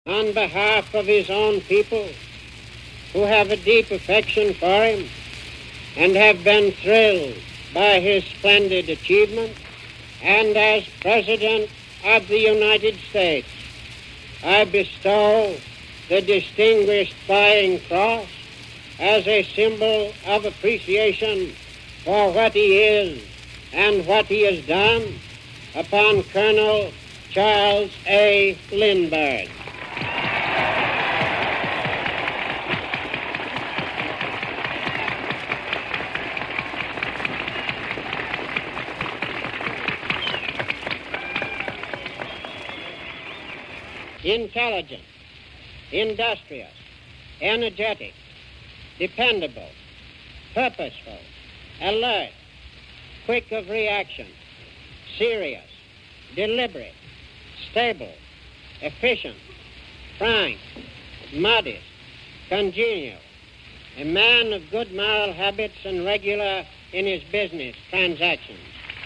on behalf of his own people who have a deep affection for him and have been thrilled by his splendid achievement, and as President of the United States, I bestow the Distinguished Flying Cross as a symbol of appreciation for what he is and what he has done upon Colonel Charles A. Lindbergh. Intelligent, industrious, energetic, dependable, purposeful, alert, quick of reaction, serious, deliberate, stable, efficient, frank, modest, congenial, a man of good moral habits and regular in his business transactions.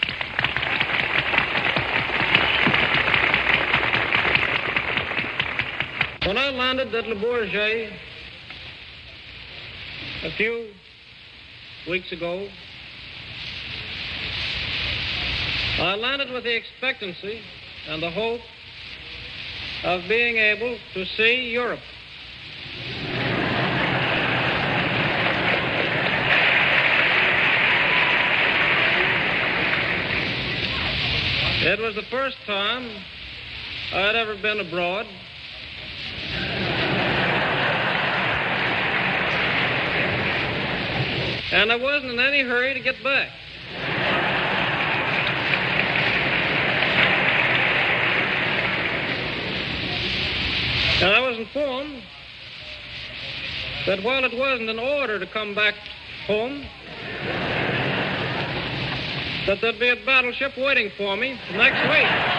When I landed at Le Bourget a few weeks ago, I landed with the expectancy and the hope of being able to see Europe. It was the first time I had ever been abroad. And I wasn't in any hurry to get back. And I was informed that while it wasn't an order to come back home, that there'd be a battleship waiting for me next week.